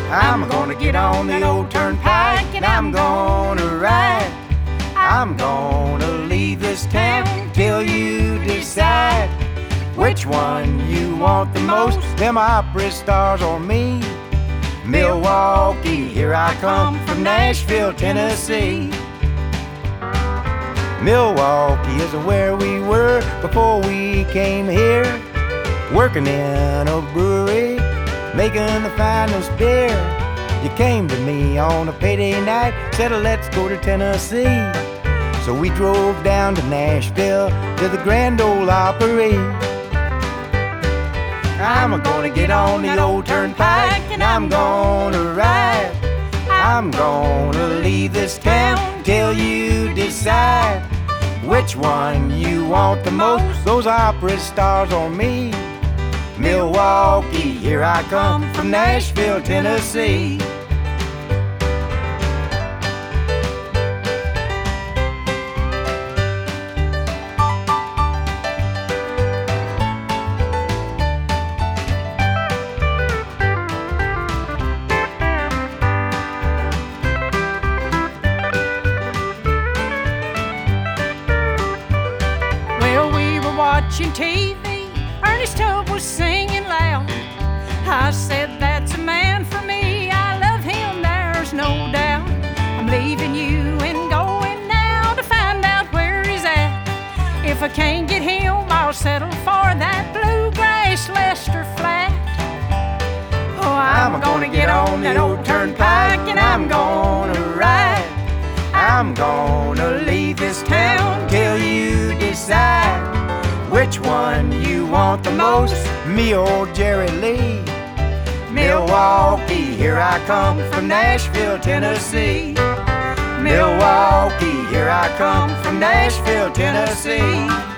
I'm gonna get on the old turnpike and I'm gonna ride. I'm gonna leave this town till you decide which one you want the most, them opera stars or me. Milwaukee, here I come from Nashville, Tennessee. Milwaukee is where we were before we came here, working in a brewery, making the finest beer. You came to me on a payday night, said let's go to Tennessee. So we drove down to Nashville to the Grand Ole Opry. I'm gonna get on the old turnpike and I'm gonna ride. I'm gonna leave this town till you decide which one you want the most, those opera stars or me. Milwaukee, here I come from Nashville, Tennessee. Watching TV, Ernest Tubb was singing loud. I said, that's a man for me, I love him, there's no doubt. I'm leaving you and going now to find out where he's at. If I can't get him, I'll settle for that bluegrass Lester Flat. Oh, I'm gonna get on that old turnpike and I'm gonna ride. I'm gonna leave this town till you decide which one you want the most, me or Jerry Lee. Milwaukee, here I come from Nashville, Tennessee. Milwaukee, here I come from Nashville, Tennessee.